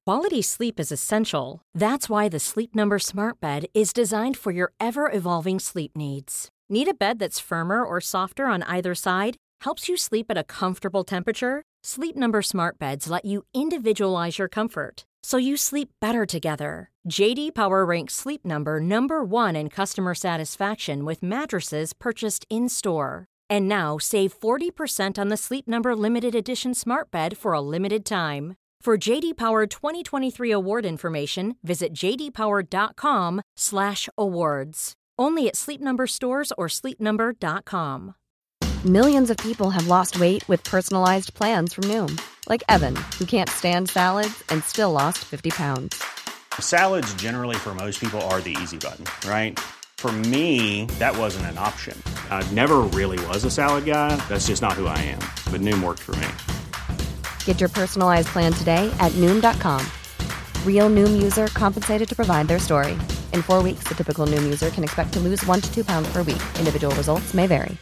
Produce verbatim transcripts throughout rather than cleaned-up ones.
Quality sleep is essential. That's why the Sleep Number Smart Bed is designed for your ever-evolving sleep needs. Need a bed that's firmer or softer on either side? Helps you sleep at a comfortable temperature? Sleep Number Smart Beds let you individualize your comfort, so you sleep better together. J D Power ranks Sleep Number number one in customer satisfaction with mattresses purchased in-store. And now, save forty percent on the Sleep Number Limited Edition Smart Bed for a limited time. For J D Power twenty twenty-three award information, visit j d power dot com slash awards. Only at Sleep Number stores or sleep number dot com. Millions of people have lost weight with personalized plans from Noom. Like Evan, who can't stand salads and still lost fifty pounds. Salads generally for most people are the easy button, right? For me, that wasn't an option. I never really was a salad guy. That's just not who I am. But Noom worked for me. Get your personalized plan today at Noom dot com. Real Noom user compensated to provide their story. In four weeks, the typical Noom user can expect to lose one to two pounds per week. Individual results may vary.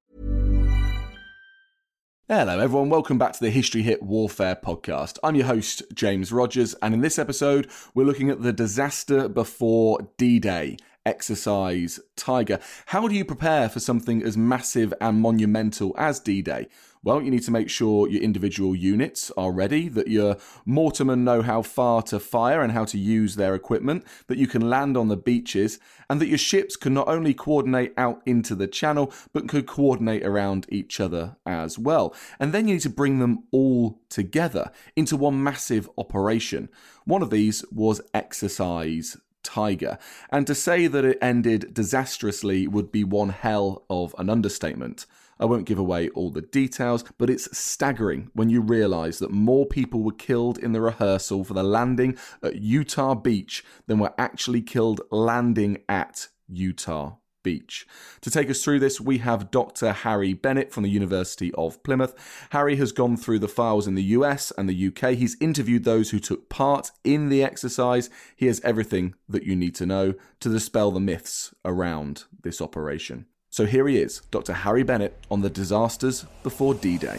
Hello everyone, welcome back to the History Hit Warfare podcast. I'm your host, James Rogers, and in this episode, we're looking at the disaster before D-Day, Exercise Tiger. How do you prepare for something as massive and monumental as D-Day? Well, you need to make sure your individual units are ready, that your mortarmen know how far to fire and how to use their equipment, that you can land on the beaches, and that your ships can not only coordinate out into the channel, but could coordinate around each other as well. And then you need to bring them all together into one massive operation. One of these was Exercise Tiger. And to say that it ended disastrously would be one hell of an understatement. I won't give away all the details, but it's staggering when you realise that more people were killed in the rehearsal for the landing at Utah Beach than were actually killed landing at Utah Beach. To take us through this, we have Doctor Harry Bennett from the University of Plymouth. Harry has gone through the files in the U S and the U K. He's interviewed those who took part in the exercise. He has everything that you need to know to dispel the myths around this operation. So here he is, Doctor Harry Bennett, on the disasters before D-Day.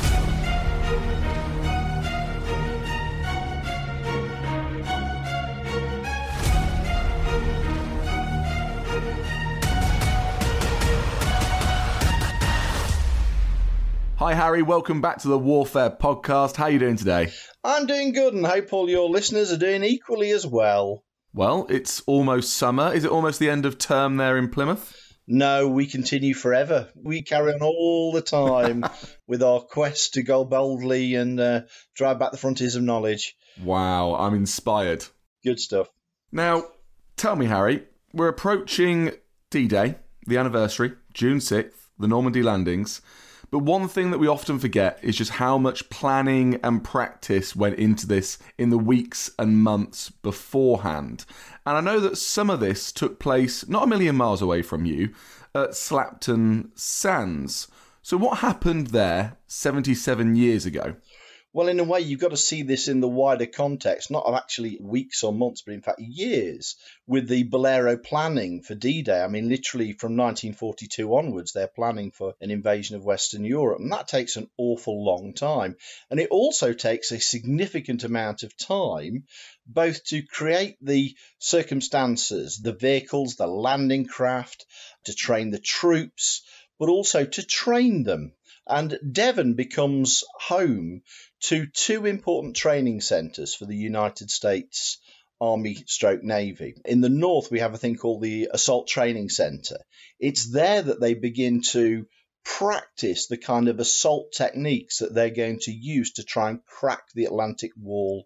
Hi Harry, welcome back to the Warfare podcast. How are you doing today? I'm doing good, and hope all your listeners are doing equally as well. Well, it's almost summer. Is it almost the end of term there in Plymouth? No, we continue forever. We carry on all the time with our quest to go boldly and uh, drive back the frontiers of knowledge. Wow, I'm inspired. Good stuff. Now, tell me, Harry, we're approaching D-Day, the anniversary, June sixth, the Normandy landings. But one thing that we often forget is just how much planning and practice went into this in the weeks and months beforehand. And I know that some of this took place not a million miles away from you at Slapton Sands. So what happened there seventy-seven years ago? Well, in a way, you've got to see this in the wider context, not of actually weeks or months, but in fact years, with the Bolero planning for D-Day. I mean, literally from nineteen forty-two onwards, they're planning for an invasion of Western Europe, and that takes an awful long time. And it also takes a significant amount of time, both to create the circumstances, the vehicles, the landing craft, to train the troops, but also to train them. And Devon becomes home to two important training centres for the United States Army stroke Navy. In the north, we have a thing called the Assault Training Centre. It's there that they begin to practice the kind of assault techniques that they're going to use to try and crack the Atlantic Wall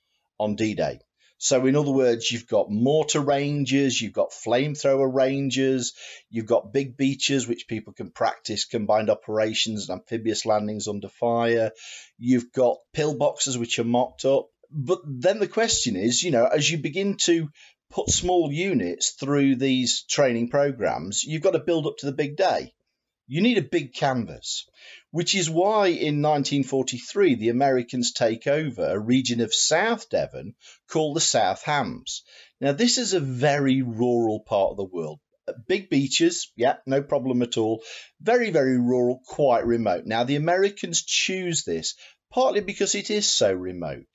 on D-Day. So in other words, you've got mortar ranges, you've got flamethrower ranges, you've got big beaches, which people can practice combined operations and amphibious landings under fire. You've got pillboxes, which are mocked up. But then the question is, you know, as you begin to put small units through these training programs, you've got to build up to the big day. You need a big canvas, which is why in nineteen forty-three, the Americans take over a region of South Devon called the South Hams. Now, this is a very rural part of the world. Big beaches, yeah, no problem at all. Very, very rural, quite remote. Now, the Americans choose this partly because it is so remote.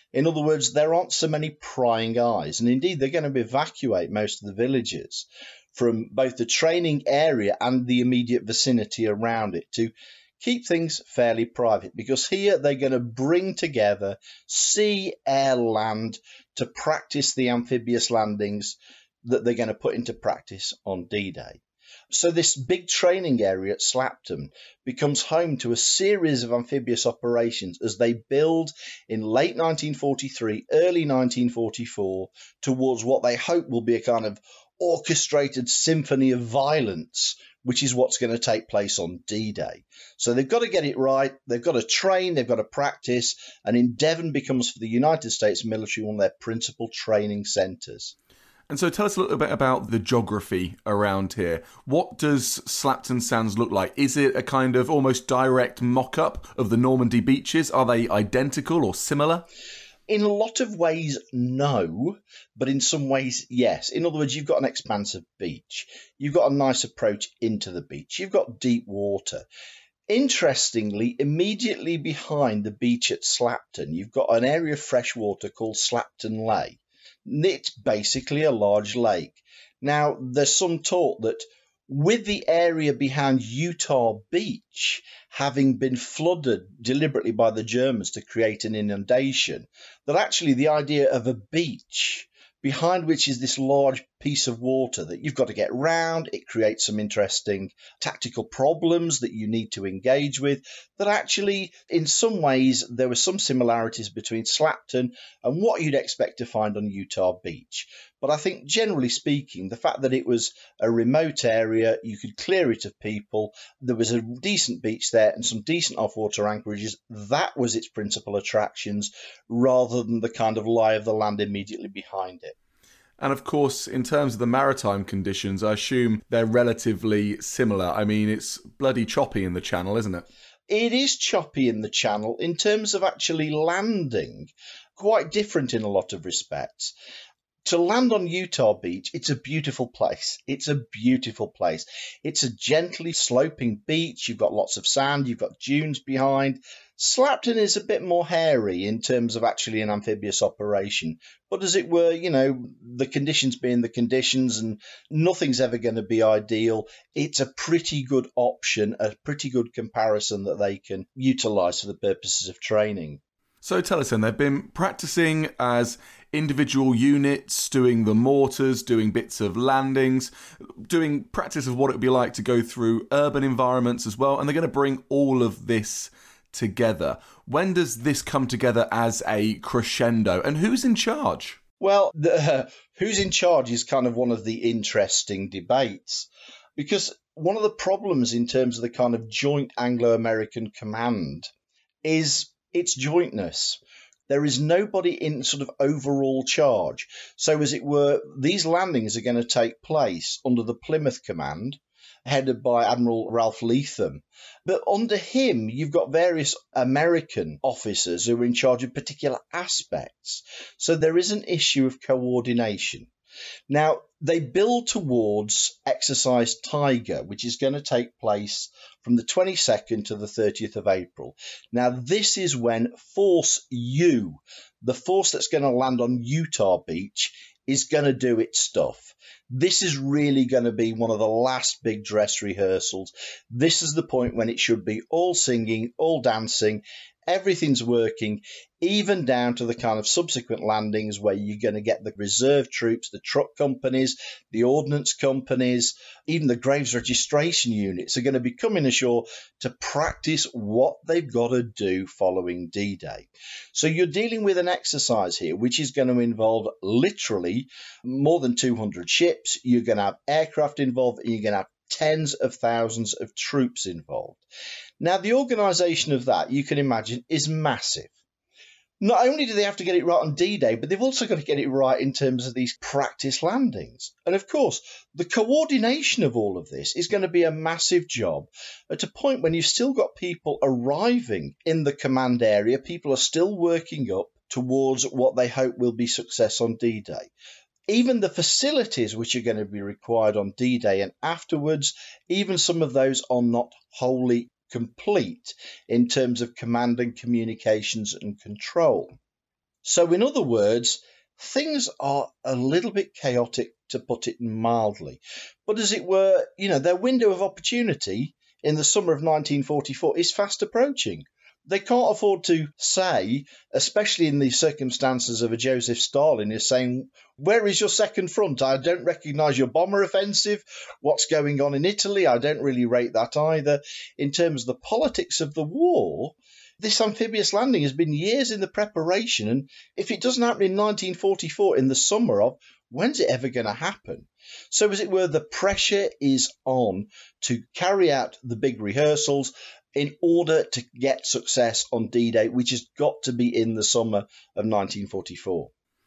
In other words, there aren't so many prying eyes. And indeed, they're going to evacuate most of the villages from both the training area and the immediate vicinity around it to keep things fairly private, because here they're going to bring together sea, air, land to practice the amphibious landings that they're going to put into practice on D-Day. So this big training area at Slapton becomes home to a series of amphibious operations as they build in late nineteen forty-three, early nineteen forty-four, towards what they hope will be a kind of orchestrated symphony of violence, which is what's going to take place on D-Day. So they've got to get it right, they've got to train, they've got to practice, and Devon becomes, for the United States military, one of their principal training centres. And so tell us a little bit about the geography around here. What does Slapton Sands look like? Is it a kind of almost direct mock-up of the Normandy beaches? Are they identical or similar? In a lot of ways, no, but in some ways, yes. In other words, you've got an expansive beach. You've got a nice approach into the beach. You've got deep water. Interestingly, immediately behind the beach at Slapton, you've got an area of fresh water called Slapton Lake. It's basically a large lake. Now, there's some talk that with the area behind Utah Beach having been flooded deliberately by the Germans to create an inundation, that actually the idea of a beach behind which is this large piece of water that you've got to get round, it creates some interesting tactical problems that you need to engage with, that actually in some ways there were some similarities between Slapton and what you'd expect to find on Utah Beach. But I think generally speaking, the fact that it was a remote area, you could clear it of people, there was a decent beach there and some decent off-water anchorages, that was its principal attractions rather than the kind of lie of the land immediately behind it. And of course, in terms of the maritime conditions, I assume they're relatively similar. I mean, it's bloody choppy in the channel, isn't it? It is choppy in the channel in terms of actually landing, quite different in a lot of respects. To land on Utah Beach, it's a beautiful place. It's a beautiful place. It's a gently sloping beach. You've got lots of sand. You've got dunes behind. Slapton is a bit more hairy in terms of actually an amphibious operation. But as it were, you know, the conditions being the conditions and nothing's ever going to be ideal, it's a pretty good option, a pretty good comparison that they can utilise for the purposes of training. So tell us then, they've been practicing as individual units, doing the mortars, doing bits of landings, doing practice of what it would be like to go through urban environments as well, and they're going to bring all of this together. When does this come together as a crescendo, and who's in charge? Well, the, uh, who's in charge is kind of one of the interesting debates, because one of the problems in terms of the kind of joint Anglo-American command is its jointness. There is nobody in sort of overall charge. So as it were, these landings are going to take place under the Plymouth Command, headed by Admiral Ralph Leatham. But under him, you've got various American officers who are in charge of particular aspects. So there is an issue of coordination. Now, they build towards Exercise Tiger, which is going to take place from the twenty-second to the thirtieth of April. Now, this is when Force U, the force that's going to land on Utah Beach, is going to do its stuff. This is really going to be one of the last big dress rehearsals. This is the point when it should be all singing, all dancing, everything's working, even down to the kind of subsequent landings where you're going to get the reserve troops, the truck companies, the ordnance companies, even the Graves registration units are going to be coming ashore to practice what they've got to do following D-Day. So you're dealing with an exercise here which is going to involve literally more than two hundred ships. You're going to have aircraft involved, and you're going to have tens of thousands of troops involved. Now, the organisation of that, you can imagine, is massive. Not only do they have to get it right on D-Day, but they've also got to get it right in terms of these practice landings. And of course, the coordination of all of this is going to be a massive job at a point when you've still got people arriving in the command area. People are still working up towards what they hope will be success on D-Day. Even the facilities which are going to be required on D-Day and afterwards, even some of those are not wholly complete in terms of command and communications and control. So in other words, things are a little bit chaotic, to put it mildly. But as it were, you know, their window of opportunity in the summer of nineteen forty-four is fast approaching. They can't afford to say, especially in the circumstances of a Joseph Stalin, is saying, where is your second front? I don't recognise your bomber offensive. What's going on in Italy? I don't really rate that either. In terms of the politics of the war, this amphibious landing has been years in the preparation, and if it doesn't happen in nineteen forty-four, in the summer of, when's it ever going to happen? So, as it were, the pressure is on to carry out the big rehearsals in order to get success on D-Day, which has got to be in the summer of nineteen forty-four.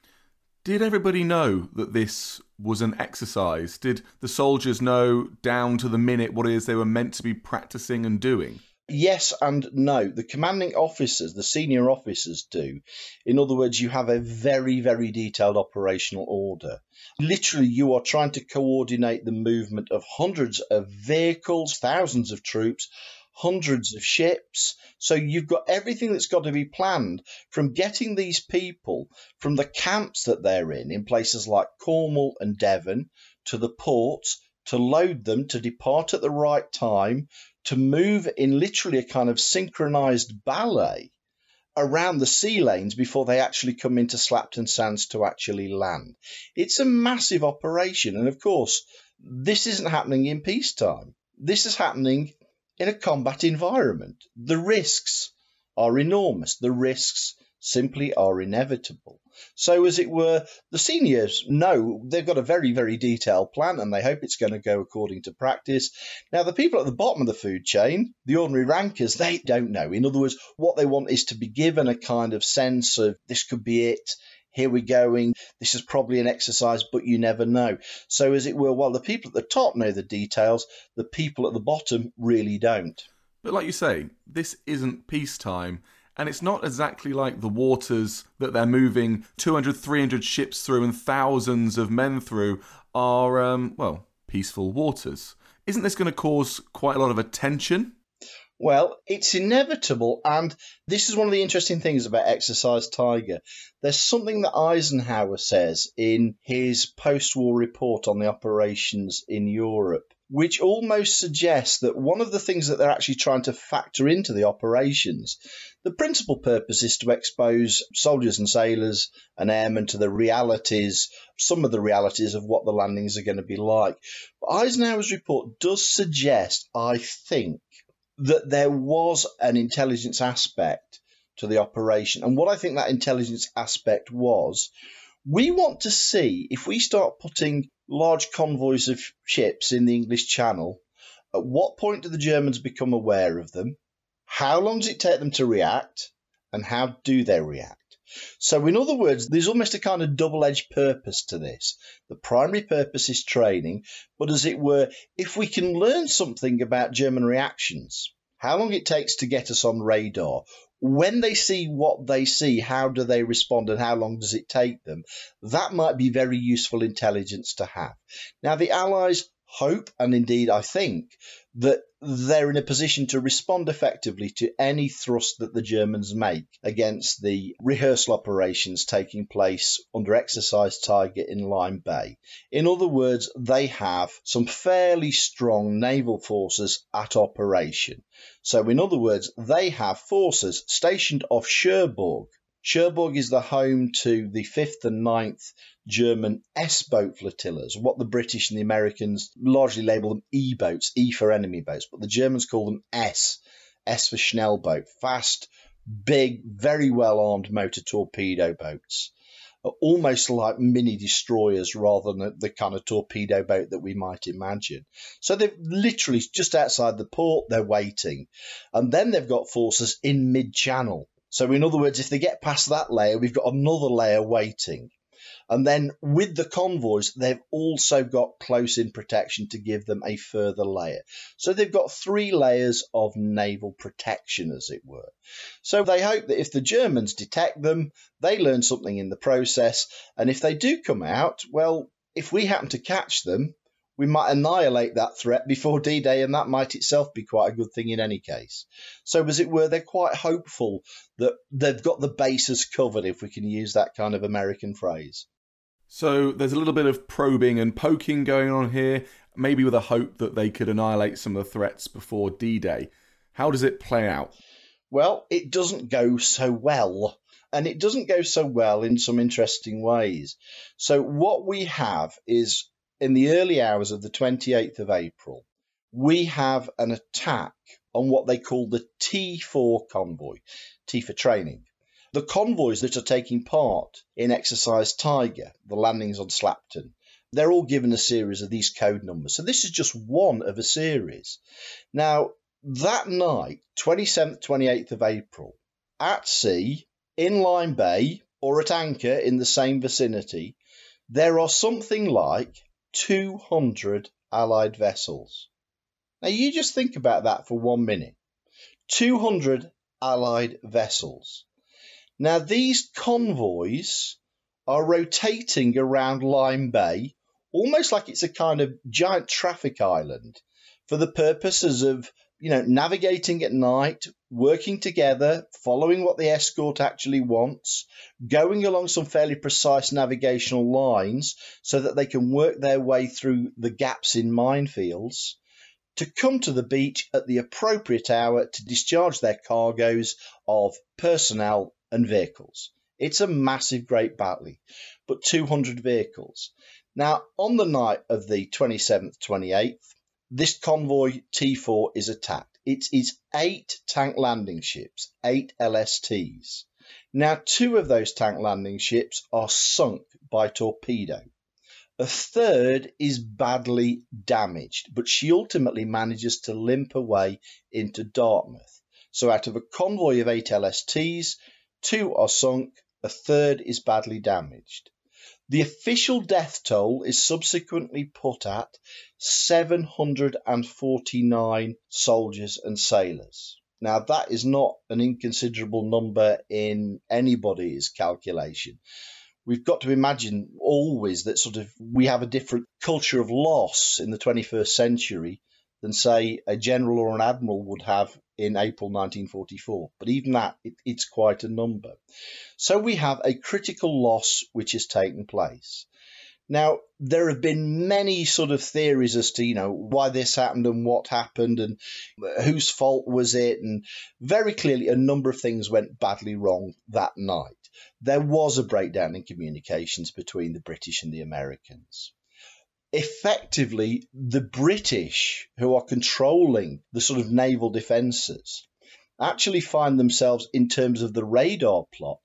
Did everybody know that this was an exercise? Did the soldiers know down to the minute what it is they were meant to be practicing and doing? Yes and no. The commanding officers, the senior officers do. In other words, you have a very, very detailed operational order. Literally, you are trying to coordinate the movement of hundreds of vehicles, thousands of troops, hundreds of ships. So you've got everything that's got to be planned, from getting these people from the camps that they're in, in places like Cornwall and Devon, to the ports, to load them, to depart at the right time, to move in literally a kind of synchronized ballet around the sea lanes before they actually come into Slapton Sands to actually land. It's a massive operation. And of course, this isn't happening in peacetime. This is happening in a combat environment. The risks are enormous. The risks simply are inevitable. So, as it were, the seniors know they've got a very, very detailed plan, and they hope it's going to go according to practice. Now, the people at the bottom of the food chain, the ordinary rankers, they don't know. In other words, what they want is to be given a kind of sense of, this could be it, here we're going, this is probably an exercise, but you never know. So, as it were, while the people at the top know the details, the people at the bottom really don't. But like you say, this isn't peacetime. And it's not exactly like the waters that they're moving two hundred, three hundred ships through and thousands of men through are, um, well, peaceful waters. Isn't this going to cause quite a lot of attention? Well, it's inevitable, and this is one of the interesting things about Exercise Tiger. There's something that Eisenhower says in his post-war report on the operations in Europe, which almost suggests that one of the things that they're actually trying to factor into the operations, the principal purpose is to expose soldiers and sailors and airmen to the realities, some of the realities of what the landings are going to be like. But Eisenhower's report does suggest, I think, that there was an intelligence aspect to the operation. And what I think that intelligence aspect was, we want to see if we start putting large convoys of ships in the English Channel, at what point do the Germans become aware of them? How long does it take them to react? And how do they react? So in other words, there's almost a kind of double-edged purpose to this. The primary purpose is training, but as it were, if we can learn something about German reactions, how long it takes to get us on radar, when they see what they see, how do they respond and how long does it take them, that might be very useful intelligence to have. Now, the Allies hope, and indeed I think, that they're in a position to respond effectively to any thrust that the Germans make against the rehearsal operations taking place under Exercise Tiger in Lyme Bay. In other words, they have some fairly strong naval forces at operation. So in other words, they have forces stationed off Cherbourg. Cherbourg is the home to the fifth and ninth German S-boat flotillas, what the British and the Americans largely label them E-boats, E for enemy boats, but the Germans call them S, S for Schnellboat, fast, big, very well-armed motor torpedo boats, almost like mini destroyers rather than the kind of torpedo boat that we might imagine. So they're literally just outside the port, they're waiting, and then they've got forces in mid-channel. So in other words, if they get past that layer, we've got another layer waiting. And then with the convoys, they've also got close-in protection to give them a further layer. So they've got three layers of naval protection, as it were. So they hope that if the Germans detect them, they learn something in the process. And if they do come out, well, if we happen to catch them, we might annihilate that threat before D-Day, and that might itself be quite a good thing in any case. So, as it were, they're quite hopeful that they've got the bases covered, if we can use that kind of American phrase. So there's a little bit of probing and poking going on here, maybe with a hope that they could annihilate some of the threats before D-Day. How does it play out? Well, it doesn't go so well. And it doesn't go so well in some interesting ways. So what we have is, in the early hours of the twenty-eighth of April, we have an attack on what they call the T four convoy, T for training. The convoys that are taking part in Exercise Tiger, the landings on Slapton, they're all given a series of these code numbers. So this is just one of a series. Now, that night, twenty-seventh, twenty-eighth of April, at sea, in Lyme Bay, or at anchor in the same vicinity, there are something like two hundred Allied vessels. Now, you just think about that for one minute. two hundred Allied vessels. Now, these convoys are rotating around Lyme Bay, almost like it's a kind of giant traffic island, for the purposes of, you know, navigating at night, working together, following what the escort actually wants, going along some fairly precise navigational lines so that they can work their way through the gaps in minefields, to come to the beach at the appropriate hour to discharge their cargoes of personnel and vehicles. It's a massive, great battle, but two hundred vehicles. Now, on the night of the twenty-seventh, twenty-eighth, this convoy T four is attacked. It is eight tank landing ships, eight L S Ts. Now, two of those tank landing ships are sunk by torpedo. A third is badly damaged, but she ultimately manages to limp away into Dartmouth. So out of a convoy of eight L S Ts, two are sunk, a third is badly damaged. The official death toll is subsequently put at seven hundred forty-nine soldiers and sailors. Now, that is not an inconsiderable number in anybody's calculation. We've got to imagine always that sort of we have a different culture of loss in the twenty-first century than, say, a general or an admiral would have in April nineteen forty-four. But even that, it, it's quite a number. So we have a critical loss which has taken place. Now, there have been many sort of theories as to, you know, why this happened and what happened and whose fault was it. And very clearly, a number of things went badly wrong that night. There was a breakdown in communications between the British and the Americans. Effectively, the British, who are controlling the sort of naval defences, actually find themselves, in terms of the radar plot,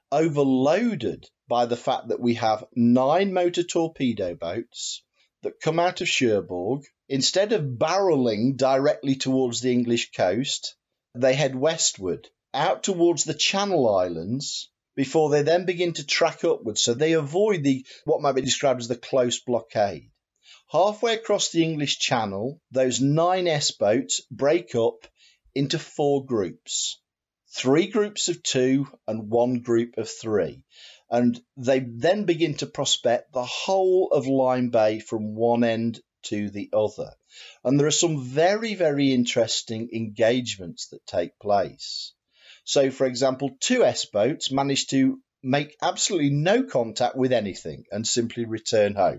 overloaded by the fact that we have nine motor torpedo boats that come out of Cherbourg. Instead of barrelling directly towards the English coast, they head westward, out towards the Channel Islands, before they then begin to track upwards. So they avoid the what might be described as the close blockade. Halfway across the English Channel, those nine S-boats break up into four groups. Three groups of two and one group of three. And they then begin to prospect the whole of Lyme Bay from one end to the other. And there are some very, very interesting engagements that take place. So, for example, two S-boats manage to make absolutely no contact with anything and simply return home.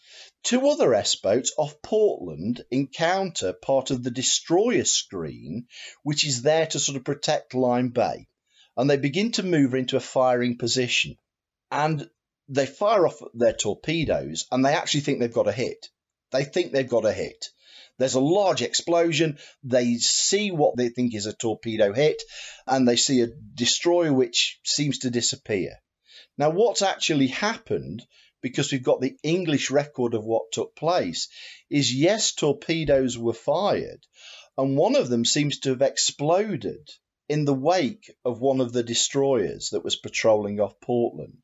Two other S-boats off Portland encounter part of the destroyer screen, which is there to sort of protect Lyme Bay, and they begin to move into a firing position. And they fire off their torpedoes, and they actually think they've got a hit. They think they've got a hit. There's a large explosion. They see what they think is a torpedo hit, and they see a destroyer which seems to disappear. Now, what's actually happened, because we've got the English record of what took place, is yes, torpedoes were fired, and one of them seems to have exploded in the wake of one of the destroyers that was patrolling off Portland.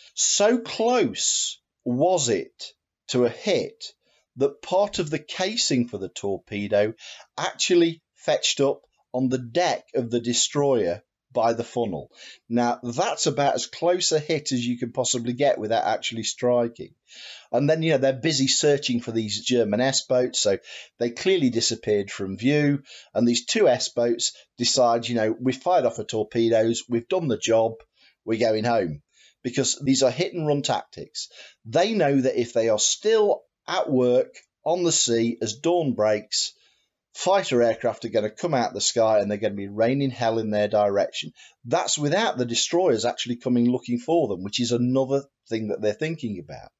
So close was it to a hit that part of the casing for the torpedo actually fetched up on the deck of the destroyer by the funnel. Now, that's about as close a hit as you can possibly get without actually striking. And then, you know, they're busy searching for these German S-boats, so they clearly disappeared from view. And these two S-boats decide, you know, we've fired off the torpedoes, we've done the job, we're going home. Because these are hit-and-run tactics. They know that if they are still at work on the sea as dawn breaks, fighter aircraft are going to come out the sky and they're going to be raining hell in their direction. That's without the destroyers actually coming looking for them, which is another thing that they're thinking about.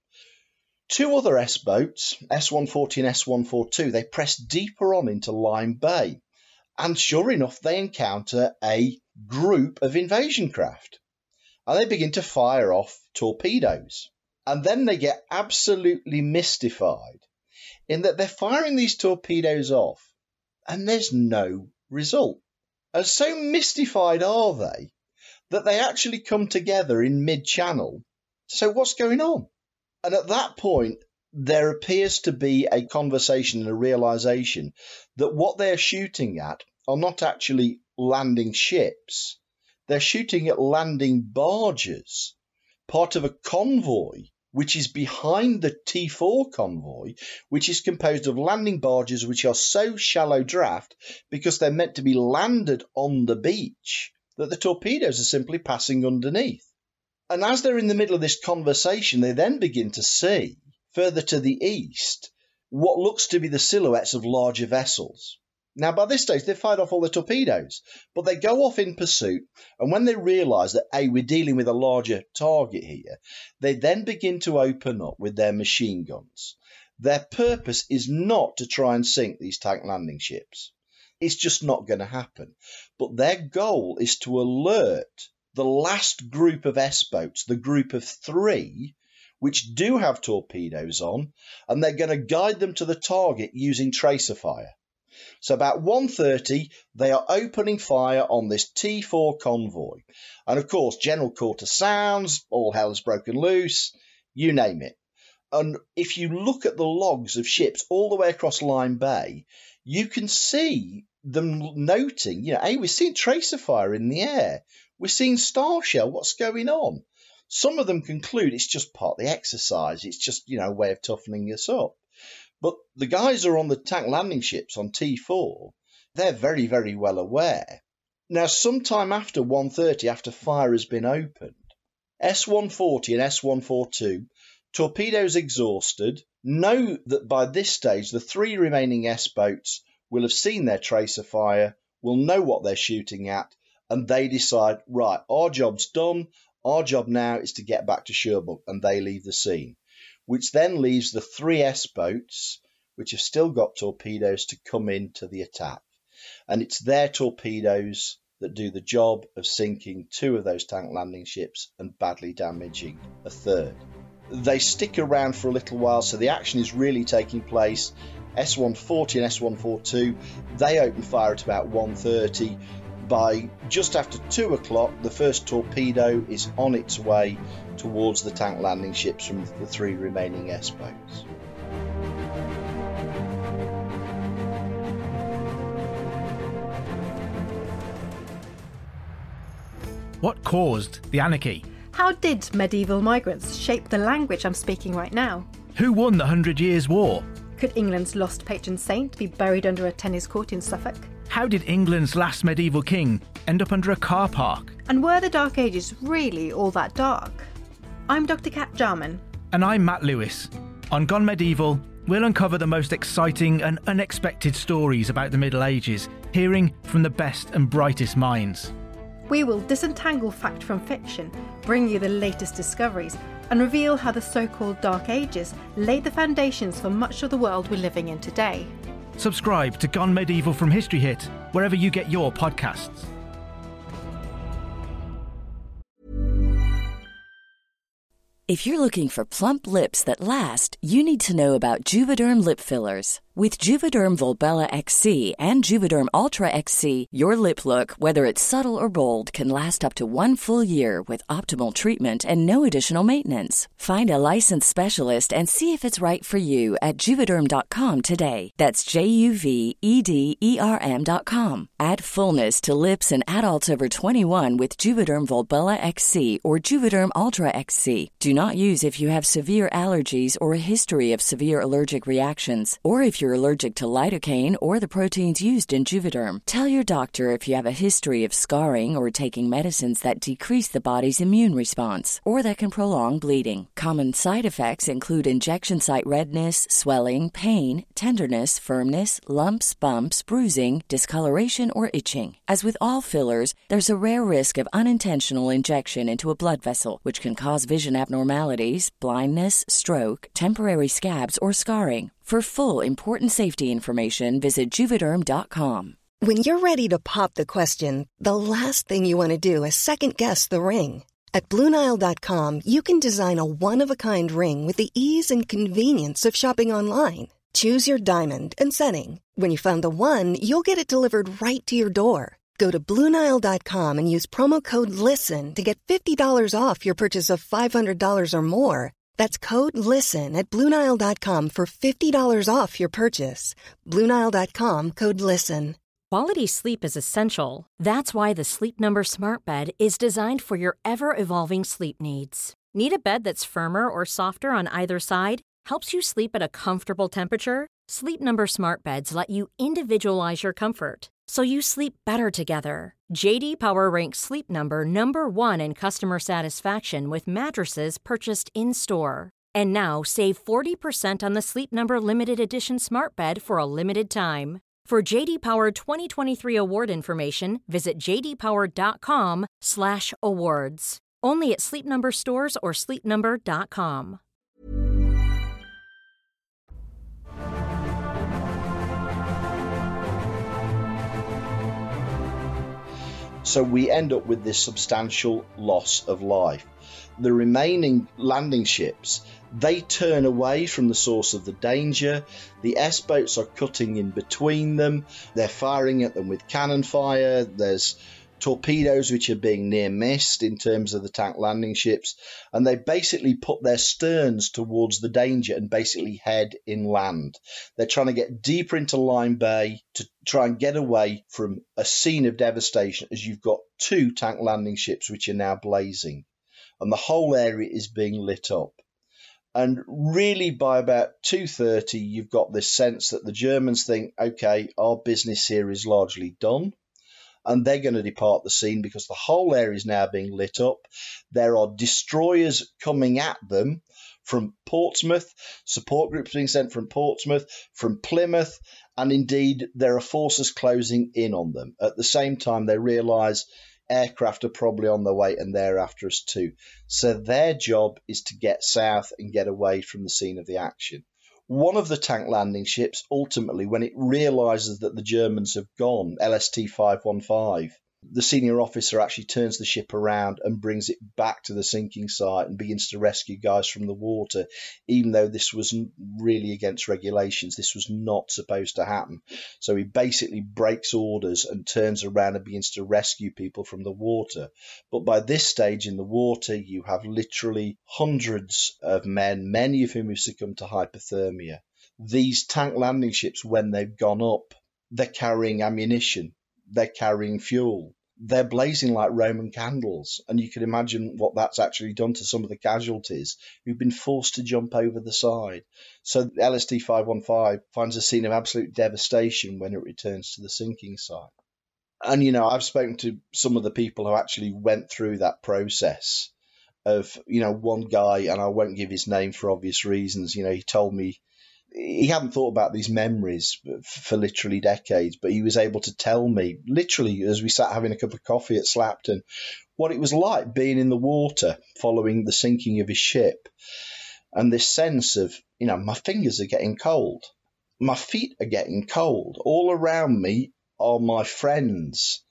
Two other S-boats, S one forty and S one forty-two, they press deeper on into Lyme Bay. And sure enough, they encounter a group of invasion craft. And they begin to fire off torpedoes. And then they get absolutely mystified in that they're firing these torpedoes off and there's no result. And so mystified are they that they actually come together in mid-channel. So what's going on? And at that point, there appears to be a conversation and a realization that what they're shooting at are not actually landing ships. They're shooting at landing barges, part of a convoy, which is behind the T four convoy, which is composed of landing barges which are so shallow draft because they're meant to be landed on the beach that the torpedoes are simply passing underneath. And as they're in the middle of this conversation, they then begin to see, further to the east, what looks to be the silhouettes of larger vessels. Now, by this stage, they've fired off all the torpedoes, but they go off in pursuit, and when they realise that, A, we're dealing with a larger target here, they then begin to open up with their machine guns. Their purpose is not to try and sink these tank landing ships. It's just not going to happen. But their goal is to alert the last group of S-boats, the group of three, which do have torpedoes on, and they're going to guide them to the target using tracer fire. So about one thirty, they are opening fire on this T four convoy. And of course, general quarter sounds, all hell has broken loose, you name it. And if you look at the logs of ships all the way across Lyme Bay, you can see them noting, you know, hey, we're seeing tracer fire in the air. We're seeing star shell. What's going on? Some of them conclude it's just part of the exercise. It's just, you know, a way of toughening us up. But the guys who are on the tank landing ships on T four, they're very, very well aware. Now, sometime after one thirty, after fire has been opened, S one forty and S one forty-two, torpedoes exhausted, know that by this stage the three remaining S-boats will have seen their tracer fire, will know what they're shooting at, and they decide, right, our job's done, our job now is to get back to Cherbourg, and they leave the scene. Which then leaves the three S-boats, which have still got torpedoes, to come in to the attack. And it's their torpedoes that do the job of sinking two of those tank landing ships and badly damaging a third. They stick around for a little while, so the action is really taking place. S one forty and S one forty-two, they open fire at about one thirty. By just after two o'clock, the first torpedo is on its way towards the tank landing ships from the three remaining S-boats. What caused the anarchy? How did medieval migrants shape the language I'm speaking right now? Who won the Hundred Years' War? Could England's lost patron saint be buried under a tennis court in Suffolk? How did England's last medieval king end up under a car park? And were the Dark Ages really all that dark? I'm Doctor Kat Jarman. And I'm Matt Lewis. On Gone Medieval, we'll uncover the most exciting and unexpected stories about the Middle Ages, hearing from the best and brightest minds. We will disentangle fact from fiction, bring you the latest discoveries, and reveal how the so-called Dark Ages laid the foundations for much of the world we're living in today. Subscribe to Gone Medieval from History Hit, wherever you get your podcasts. If you're looking for plump lips that last, you need to know about Juvederm lip fillers. With Juvederm Volbella X C and Juvederm Ultra X C, your lip look, whether it's subtle or bold, can last up to one full year with optimal treatment and no additional maintenance. Find a licensed specialist and see if it's right for you at Juvederm dot com today. That's J U V E D E R M dot com. Add fullness to lips in adults over twenty-one with Juvederm Volbella X C or Juvederm Ultra X C. Do not use if you have severe allergies or a history of severe allergic reactions, or if you're allergic to lidocaine or the proteins used in Juvederm. Tell your doctor if you have a history of scarring or taking medicines that decrease the body's immune response or that can prolong bleeding. Common side effects include injection site redness, swelling, pain, tenderness, firmness, lumps, bumps, bruising, discoloration, or itching. As with all fillers, there's a rare risk of unintentional injection into a blood vessel, which can cause vision abnormalities, blindness, stroke, temporary scabs, or scarring. For full, important safety information, visit Juvederm dot com. When you're ready to pop the question, the last thing you want to do is second-guess the ring. At Blue Nile dot com, you can design a one-of-a-kind ring with the ease and convenience of shopping online. Choose your diamond and setting. When you find the one, you'll get it delivered right to your door. Go to Blue Nile dot com and use promo code LISTEN to get fifty dollars off your purchase of five hundred dollars or more. That's code LISTEN at Blue Nile dot com for fifty dollars off your purchase. Blue Nile dot com, code LISTEN. Quality sleep is essential. That's why the Sleep Number Smart Bed is designed for your ever-evolving sleep needs. Need a bed that's firmer or softer on either side? Helps you sleep at a comfortable temperature? Sleep Number Smart Beds let you individualize your comfort, so you sleep better together. J D Power ranks Sleep Number number one in customer satisfaction with mattresses purchased in-store. And now save forty percent on the Sleep Number Limited Edition Smart Bed for a limited time. For J D Power twenty twenty-three award information, visit j d power dot com slash awards. Only at Sleep Number stores or sleep number dot com. So we end up with this substantial loss of life. The remaining landing ships, they turn away from the source of the danger. The S-boats are cutting in between them. They're firing at them with cannon fire. There's torpedoes which are being near missed in terms of the tank landing ships. And they basically put their sterns towards the danger and basically head inland. They're trying to get deeper into Lyme Bay to try and get away from a scene of devastation, as you've got two tank landing ships which are now blazing. And the whole area is being lit up. And really by about two thirty, you've got this sense that the Germans think, okay, our business here is largely done. And they're going to depart the scene because the whole area is now being lit up. There are destroyers coming at them from Portsmouth, support groups being sent from Portsmouth, from Plymouth, and indeed there are forces closing in on them. At the same time, they realise aircraft are probably on their way and they're after us too. So their job is to get south and get away from the scene of the action. One of the tank landing ships, ultimately, when it realises that the Germans have gone, L S T five one five, the senior officer actually turns the ship around and brings it back to the sinking site and begins to rescue guys from the water, even though this was really against regulations. This was not supposed to happen. So he basically breaks orders and turns around and begins to rescue people from the water. But by this stage in the water, you have literally hundreds of men, many of whom have succumbed to hypothermia. These tank landing ships, when they've gone up, they're carrying ammunition. They're carrying fuel. They're blazing like Roman candles. And you can imagine what that's actually done to some of the casualties who've been forced to jump over the side. So L S T five one five finds a scene of absolute devastation when it returns to the sinking site. And, you know, I've spoken to some of the people who actually went through that process of, you know, one guy, and I won't give his name for obvious reasons, you know, he told me he hadn't thought about these memories for literally decades, but he was able to tell me, literally, as we sat having a cup of coffee at Slapton, what it was like being in the water following the sinking of his ship. And this sense of, you know, my fingers are getting cold. My feet are getting cold. All around me are my friends.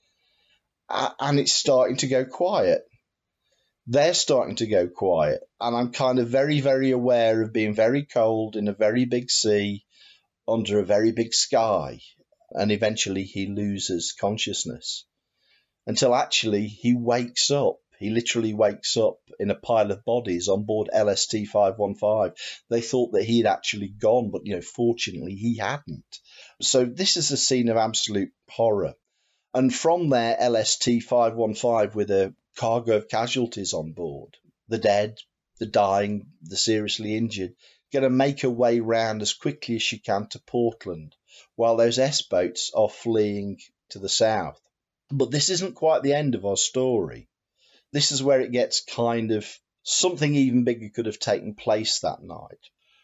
And it's starting to go quiet. They're starting to go quiet, and I'm kind of very, very aware of being very cold in a very big sea under a very big sky, and eventually he loses consciousness until actually he wakes up. He literally wakes up in a pile of bodies on board L S T five one five. They thought that he had actually gone, but, you know, fortunately he hadn't. So this is a scene of absolute horror. And from there, L S T five one five with a cargo of casualties on board, the dead, the dying, the seriously injured, going to make her way round as quickly as she can to Portland, while those S-boats are fleeing to the south. But this isn't quite the end of our story. This is where it gets kind of something even bigger could have taken place that night.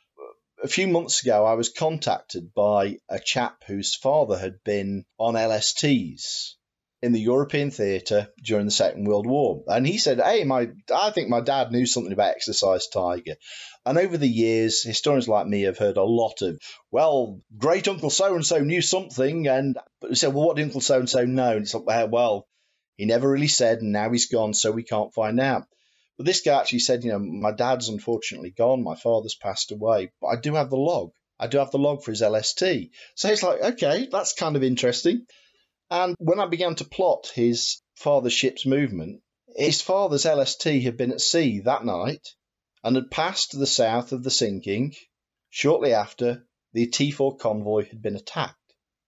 A few months ago, I was contacted by a chap whose father had been on L S Ts in the European theatre during the Second World War. And he said, hey, my, I think my dad knew something about Exercise Tiger. And over the years, historians like me have heard a lot of, well, great Uncle So-and-so knew something. And but we said, well, what did Uncle So-and-so know? And it's like, well, he never really said, and now he's gone, so we can't find out. But this guy actually said, you know, my dad's unfortunately gone, my father's passed away, but I do have the log. I do have the log for his L S T. So it's like, okay, that's kind of interesting. And when I began to plot his father's ship's movement, his father's L S T had been at sea that night and had passed to the south of the sinking. Shortly after, the T four convoy had been attacked.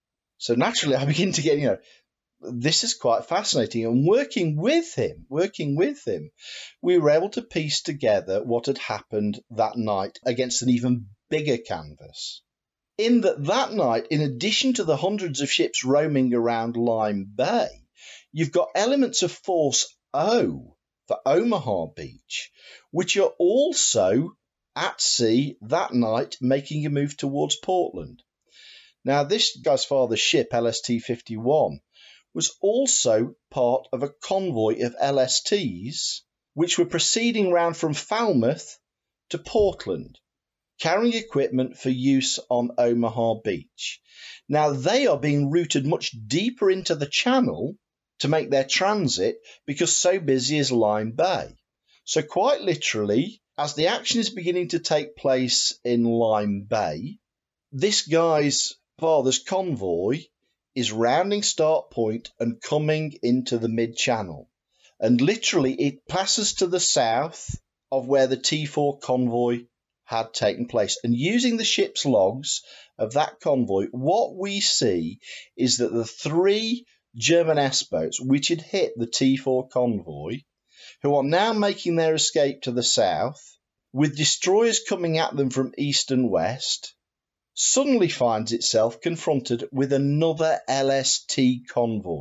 So naturally, I begin to get, you know, this is quite fascinating. And working with him, working with him, we were able to piece together what had happened that night against an even bigger canvas. In that that night, in addition to the hundreds of ships roaming around Lyme Bay, you've got elements of Force O for Omaha Beach, which are also at sea that night making a move towards Portland. Now, this guy's father's ship, L S T fifty-one, was also part of a convoy of L S Ts which were proceeding round from Falmouth to Portland, carrying equipment for use on Omaha Beach. Now, they are being routed much deeper into the channel to make their transit because so busy is Lyme Bay. So quite literally, as the action is beginning to take place in Lyme Bay, this guy's father's convoy is rounding Start Point and coming into the mid-channel. And literally, it passes to the south of where the T four convoy had taken place. And using the ship's logs of that convoy, what we see is that the three German S-boats which had hit the T four convoy, who are now making their escape to the south, with destroyers coming at them from east and west, suddenly finds itself confronted with another L S T convoy.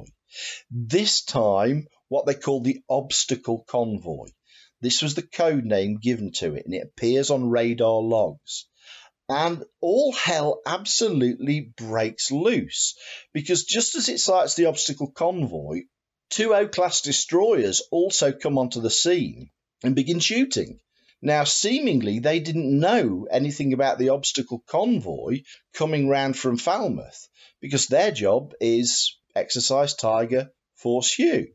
This time, what they call the Obstacle Convoy. This was the code name given to it, and it appears on radar logs. And all hell absolutely breaks loose, because just as it sights the Obstacle Convoy, two O-class destroyers also come onto the scene and begin shooting. Now, seemingly, they didn't know anything about the Obstacle Convoy coming round from Falmouth, because their job is Exercise Tiger, Force Hugh.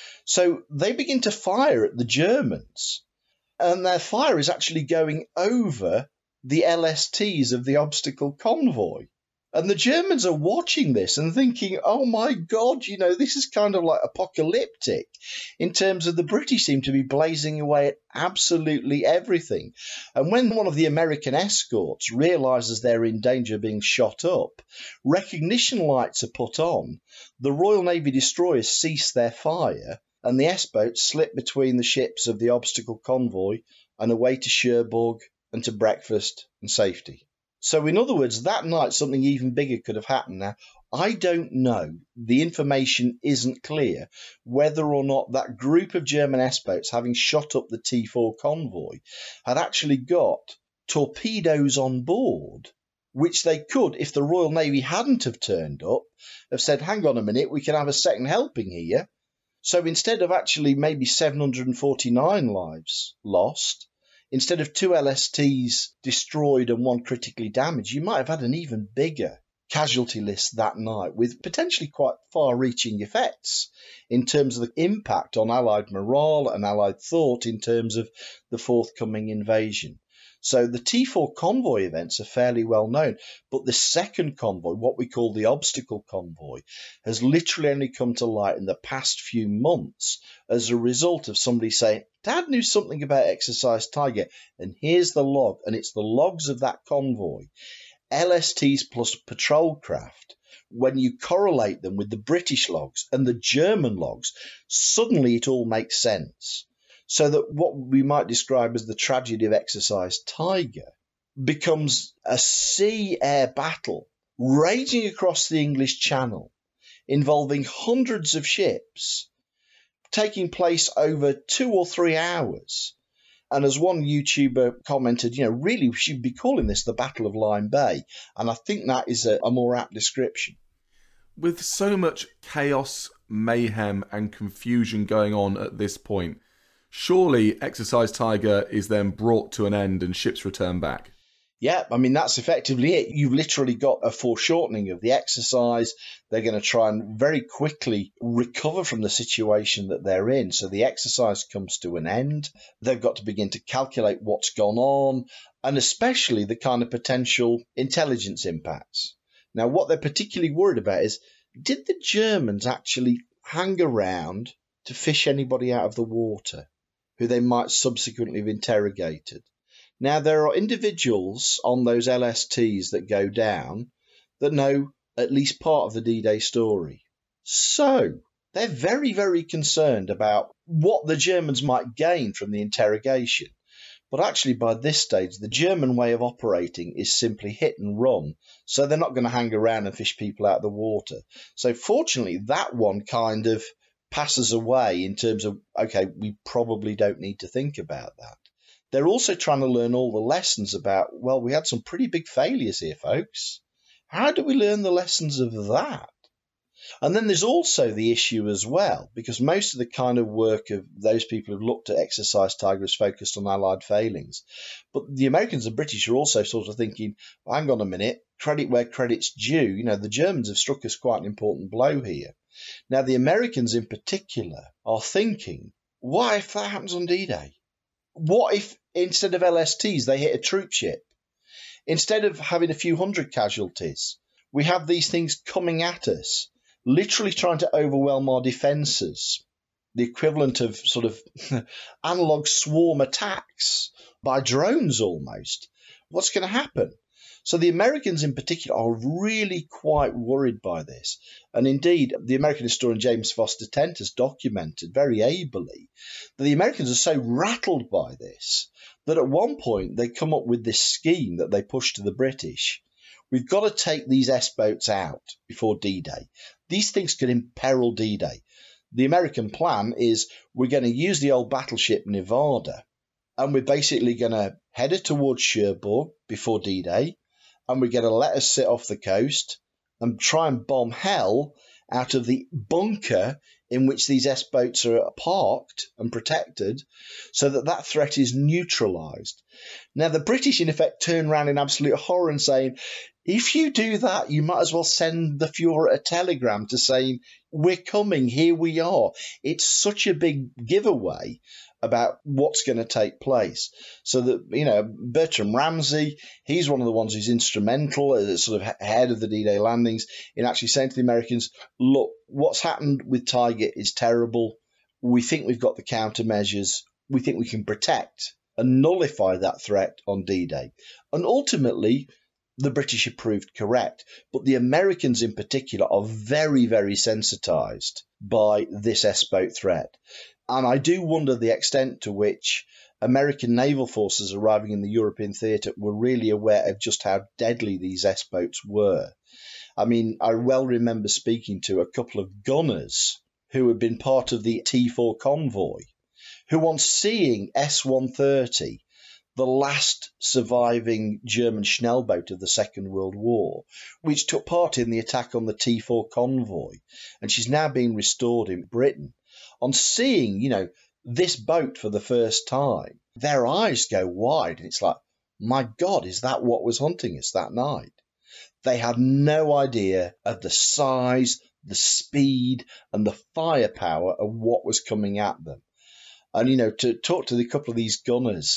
So they begin to fire at the Germans, and their fire is actually going over the L S Ts of the Obstacle Convoy. And the Germans are watching this and thinking, oh my God, you know, this is kind of like apocalyptic in terms of the British seem to be blazing away at absolutely everything. And when one of the American escorts realizes they're in danger of being shot up, recognition lights are put on, the Royal Navy destroyers cease their fire, and the S-boats slip between the ships of the Obstacle Convoy and away to Cherbourg and to breakfast and safety. So in other words, that night something even bigger could have happened. Now, I don't know, the information isn't clear, whether or not that group of German S-boats, having shot up the T four convoy, had actually got torpedoes on board, which they could, if the Royal Navy hadn't have turned up, have said, hang on a minute, we can have a second helping here. So instead of actually maybe seven hundred forty-nine lives lost, instead of two L S Ts destroyed and one critically damaged, you might have had an even bigger casualty list that night with potentially quite far-reaching effects in terms of the impact on Allied morale and Allied thought in terms of the forthcoming invasion. So the T four convoy events are fairly well known, but the second convoy, what we call the obstacle convoy, has literally only come to light in the past few months as a result of somebody saying, Dad knew something about Exercise Tiger, and here's the log, and it's the logs of that convoy, L S Ts plus patrol craft. When you correlate them with the British logs and the German logs, suddenly it all makes sense. So that what we might describe as the tragedy of Exercise Tiger becomes a sea-air battle raging across the English Channel, involving hundreds of ships, taking place over two or three hours. And as one YouTuber commented, you know, really we should be calling this the Battle of Lyme Bay. And I think that is a, a more apt description. With so much chaos, mayhem and confusion going on at this point, surely Exercise Tiger is then brought to an end and ships return back. Yeah, I mean, that's effectively it. You've literally got a foreshortening of the exercise. They're going to try and very quickly recover from the situation that they're in. So the exercise comes to an end. They've got to begin to calculate what's gone on, and especially the kind of potential intelligence impacts. Now, what they're particularly worried about is, did the Germans actually hang around to fish anybody out of the water who they might subsequently have interrogated? Now, there are individuals on those L S Ts that go down that know at least part of the D-Day story. So they're very, very concerned about what the Germans might gain from the interrogation. But actually, by this stage, the German way of operating is simply hit and run. So they're not going to hang around and fish people out of the water. So fortunately, that one kind of passes away in terms of, okay, we probably don't need to think about that. They're also trying to learn all the lessons about, well, we had some pretty big failures here, folks. How do we learn the lessons of that? And then there's also the issue as well, because most of the kind of work of those people who've looked at Exercise Tiger is focused on Allied failings. But the Americans and British are also sort of thinking, well, hang on a minute, credit where credit's due. You know, the Germans have struck us quite an important blow here. Now, the Americans in particular are thinking, what if that happens on D-Day? What if instead of L S Ts, they hit a troop ship? Instead of having a few hundred casualties, we have these things coming at us, literally trying to overwhelm our defences, the equivalent of sort of analog swarm attacks by drones almost. What's going to happen? So the Americans in particular are really quite worried by this. And indeed, the American historian James Foster Tent has documented very ably that the Americans are so rattled by this that at one point they come up with this scheme that they push to the British. We've got to take these S-boats out before D-Day. These things could imperil D-Day. The American plan is we're going to use the old battleship Nevada, and we're basically going to head it towards Cherbourg before D-Day, and we're going to let us sit off the coast and try and bomb hell out of the bunker in which these S-boats are parked and protected so that that threat is neutralised. Now, the British, in effect, turn around in absolute horror and saying, if you do that, you might as well send the Fuhrer a telegram to saying, we're coming, here we are. It's such a big giveaway about what's going to take place. So that, you know, Bertram Ramsay, he's one of the ones who's instrumental as sort of head of the D-Day landings in actually saying to the Americans, look, what's happened with Tiger is terrible. We think we've got the countermeasures. We think we can protect and nullify that threat on D-Day. And ultimately, the British have proved correct. But the Americans in particular are very, very sensitized by this S-boat threat. And I do wonder the extent to which American naval forces arriving in the European theatre were really aware of just how deadly these S-boats were. I mean, I well remember speaking to a couple of gunners who had been part of the T four convoy, who on seeing S one thirty, the last surviving German Schnellboat of the Second World War, which took part in the attack on the T four convoy, and she's now being restored in Britain, on seeing, you know, this boat for the first time, their eyes go wide. And it's like, my God, is that what was hunting us that night? They had no idea of the size, the speed, and the firepower of what was coming at them. And, you know, to talk to the couple of these gunners,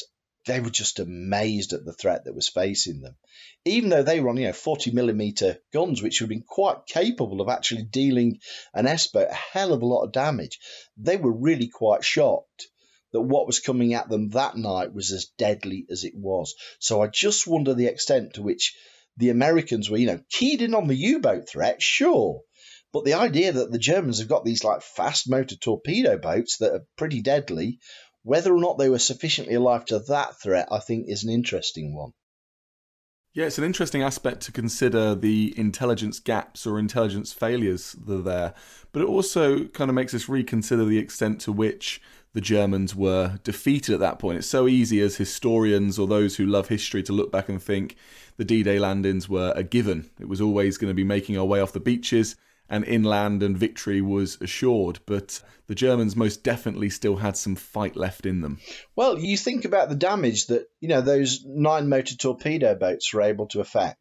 they were just amazed at the threat that was facing them. Even though they were on, you know, forty millimeter guns, which would have been quite capable of actually dealing an S-boat a hell of a lot of damage, they were really quite shocked that what was coming at them that night was as deadly as it was. So I just wonder the extent to which the Americans were, you know, keyed in on the U-boat threat, sure. But the idea that the Germans have got these like fast motor torpedo boats that are pretty deadly, whether or not they were sufficiently alive to that threat, I think is an interesting one. Yeah, it's an interesting aspect to consider the intelligence gaps or intelligence failures that are there. But it also kind of makes us reconsider the extent to which the Germans were defeated at that point. It's so easy as historians or those who love history to look back and think the D-Day landings were a given. It was always going to be making our way off the beaches and inland, and victory was assured. But the Germans most definitely still had some fight left in them. Well, you think about the damage that, you know, those nine motor torpedo boats were able to effect.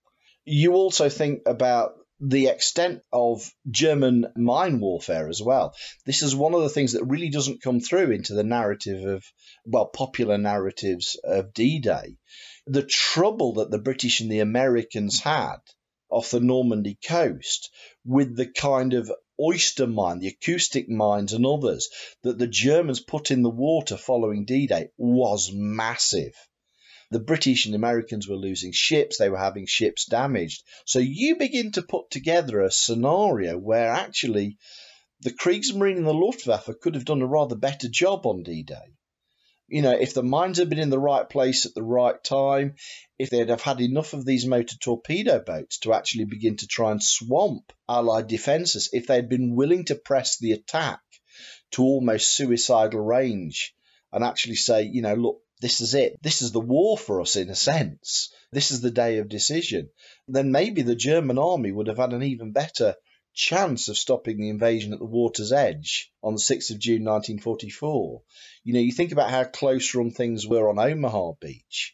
You also think about the extent of German mine warfare as well. This is one of the things that really doesn't come through into the narrative of, well, popular narratives of D-Day. The trouble that the British and the Americans had off the Normandy coast with the kind of oyster mine, the acoustic mines and others that the Germans put in the water following D-Day was massive. The British and Americans were losing ships, they were having ships damaged. So you begin to put together a scenario where actually the Kriegsmarine and the Luftwaffe could have done a rather better job on D-Day. You know, if the mines had been in the right place at the right time, if they'd have had enough of these motor torpedo boats to actually begin to try and swamp Allied defences, if they'd been willing to press the attack to almost suicidal range and actually say, you know, look, this is it. This is the war for us in a sense. This is the day of decision. Then maybe the German army would have had an even better chance of stopping the invasion at the water's edge on the sixth of June nineteen forty-four. You know, you think about how close run things were on Omaha Beach.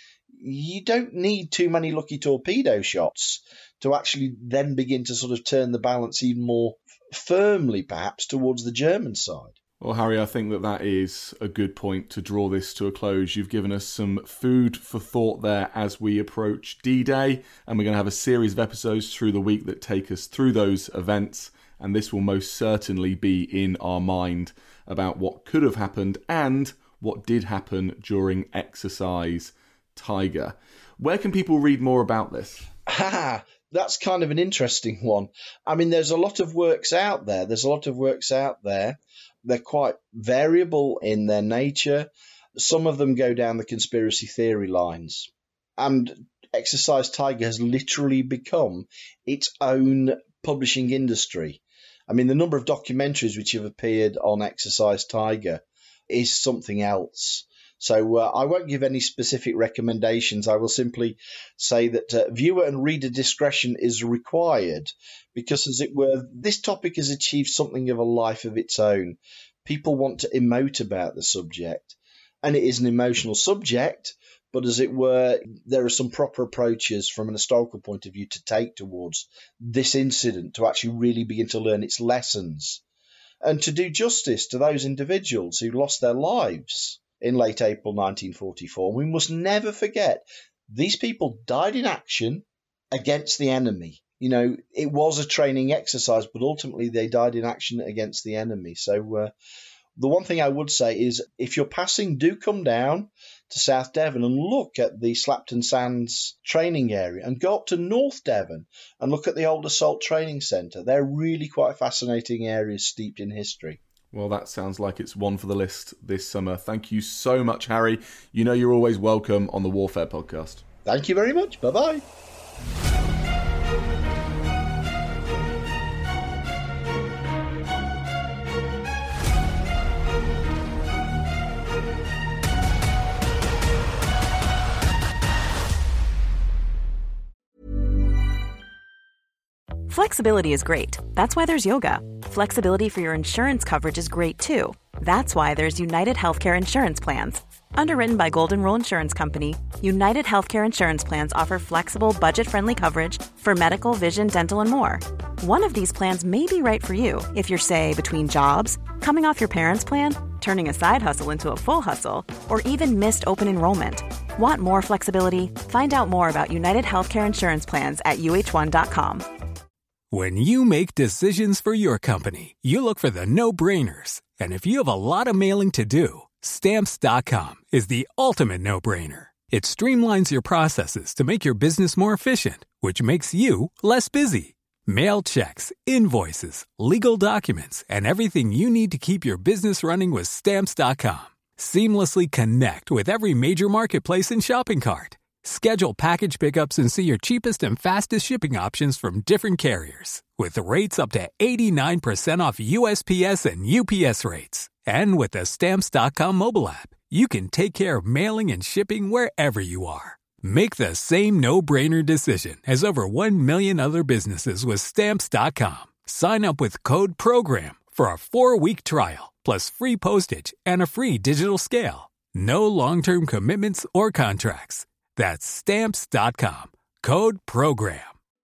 You don't need too many lucky torpedo shots to actually then begin to sort of turn the balance even more firmly, perhaps, towards the German side. Well, Harry, I think that that is a good point to draw this to a close. You've given us some food for thought there as we approach D-Day, and we're going to have a series of episodes through the week that take us through those events, and this will most certainly be in our mind about what could have happened and what did happen during Exercise Tiger. Where can people read more about this? Ha! That's kind of an interesting one. I mean, there's a lot of works out there. There's a lot of works out there. They're quite variable in their nature. Some of them go down the conspiracy theory lines. And Exercise Tiger has literally become its own publishing industry. I mean, the number of documentaries which have appeared on Exercise Tiger is something else. So uh, I won't give any specific recommendations. I will simply say that uh, viewer and reader discretion is required because, as it were, this topic has achieved something of a life of its own. People want to emote about the subject, and it is an emotional subject, but as it were, there are some proper approaches from an historical point of view to take towards this incident to actually really begin to learn its lessons and to do justice to those individuals who lost their lives in late April nineteen forty-four. We must never forget, these people died in action against the enemy. You know, it was a training exercise, but ultimately they died in action against the enemy. So uh, the one thing I would say is if you're passing, do come down to South Devon and look at the Slapton Sands training area and go up to North Devon and look at the old assault training centre. They're really quite fascinating areas steeped in history. Well, that sounds like it's one for the list this summer. Thank you so much, Harry. You know you're always welcome on the Warfare Podcast. Thank you very much. Bye-bye. Flexibility is great. That's why there's yoga. Flexibility for your insurance coverage is great too. That's why there's United Healthcare Insurance Plans. Underwritten by Golden Rule Insurance Company, United Healthcare Insurance Plans offer flexible, budget-friendly coverage for medical, vision, dental, and more. One of these plans may be right for you if you're, say, between jobs, coming off your parents' plan, turning a side hustle into a full hustle, or even missed open enrollment. Want more flexibility? Find out more about United Healthcare Insurance Plans at U H one dot com. When you make decisions for your company, you look for the no-brainers. And if you have a lot of mailing to do, Stamps dot com is the ultimate no-brainer. It streamlines your processes to make your business more efficient, which makes you less busy. Mail checks, invoices, legal documents, and everything you need to keep your business running with Stamps dot com. Seamlessly connect with every major marketplace and shopping cart. Schedule package pickups and see your cheapest and fastest shipping options from different carriers, with rates up to eighty-nine percent off U S P S and U P S rates. And with the Stamps dot com mobile app, you can take care of mailing and shipping wherever you are. Make the same no-brainer decision as over one million other businesses with Stamps dot com. Sign up with code PROGRAM for a four-week trial, plus free postage and a free digital scale. No long-term commitments or contracts. That's Stamps dot com. Code PROGRAM.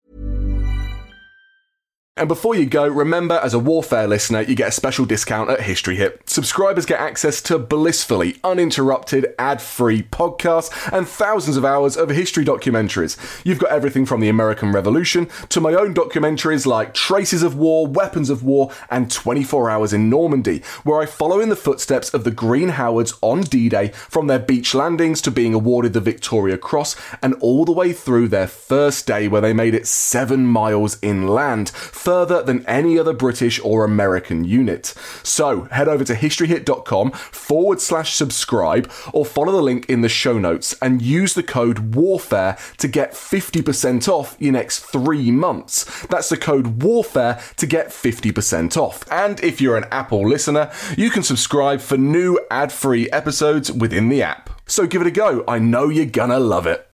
And before you go, remember, as a Warfare listener, you get a special discount at History Hit. Subscribers get access to blissfully uninterrupted, ad-free podcasts and thousands of hours of history documentaries. You've got everything from the American Revolution to my own documentaries like Traces of War, Weapons of War, and twenty-four hours in Normandy, where I follow in the footsteps of the Green Howards on D-Day, from their beach landings to being awarded the Victoria Cross, and all the way through their first day where they made it seven miles inland, further than any other British or American unit. So head over to historyhit.com forward slash subscribe or follow the link in the show notes and use the code WARFARE to get fifty percent off your next three months. That's the code WARFARE to get fifty percent off. And if you're an Apple listener, you can subscribe for new ad-free episodes within the app. So give it a go. I know you're gonna love it.